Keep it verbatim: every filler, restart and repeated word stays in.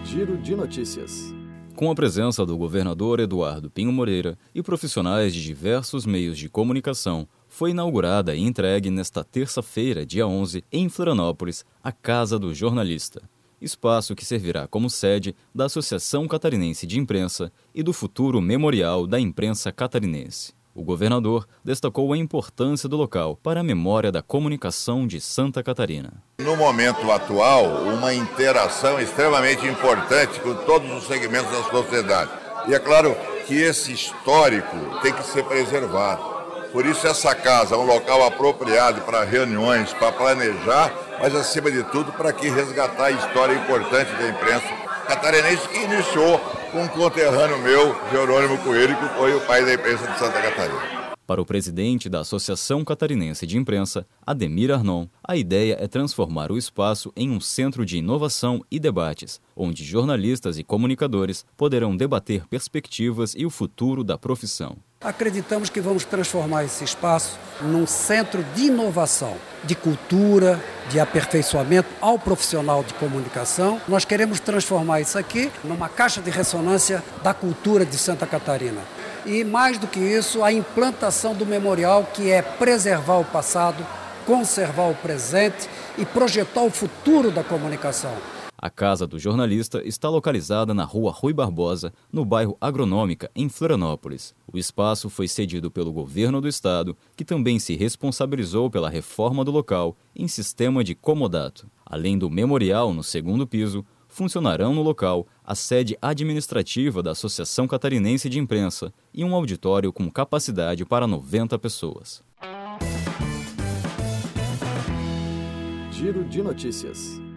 Giro de Notícias. Com a presença do governador Eduardo Pinho Moreira e profissionais de diversos meios de comunicação, foi inaugurada e entregue nesta terça-feira, dia onze, em Florianópolis, a Casa do Jornalista, espaço que servirá como sede da Associação Catarinense de Imprensa e do futuro Memorial da Imprensa Catarinense. O governador destacou a importância do local para a memória da comunicação de Santa Catarina. No momento atual, uma interação extremamente importante com todos os segmentos da sociedade. E é claro que esse histórico tem que ser preservado. Por isso essa casa é um local apropriado para reuniões, para planejar, mas acima de tudo para que resgatar a história importante da imprensa catarinense, que iniciou com um conterrâneo meu, Jerônimo Coelho, que foi o pai da imprensa de Santa Catarina. Para o presidente da Associação Catarinense de Imprensa, Ademir Arnon, a ideia é transformar o espaço em um centro de inovação e debates, onde jornalistas e comunicadores poderão debater perspectivas e o futuro da profissão. Acreditamos que vamos transformar esse espaço num centro de inovação, de cultura, de aperfeiçoamento ao profissional de comunicação. Nós queremos transformar isso aqui numa caixa de ressonância da cultura de Santa Catarina. E mais do que isso, a implantação do memorial, que é preservar o passado, conservar o presente e projetar o futuro da comunicação. A Casa do Jornalista está localizada na Rua Rui Barbosa, no bairro Agronômica, em Florianópolis. O espaço foi cedido pelo governo do estado, que também se responsabilizou pela reforma do local em sistema de comodato. Além do memorial no segundo piso, funcionarão no local a sede administrativa da Associação Catarinense de Imprensa e um auditório com capacidade para noventa pessoas. Giro de Notícias.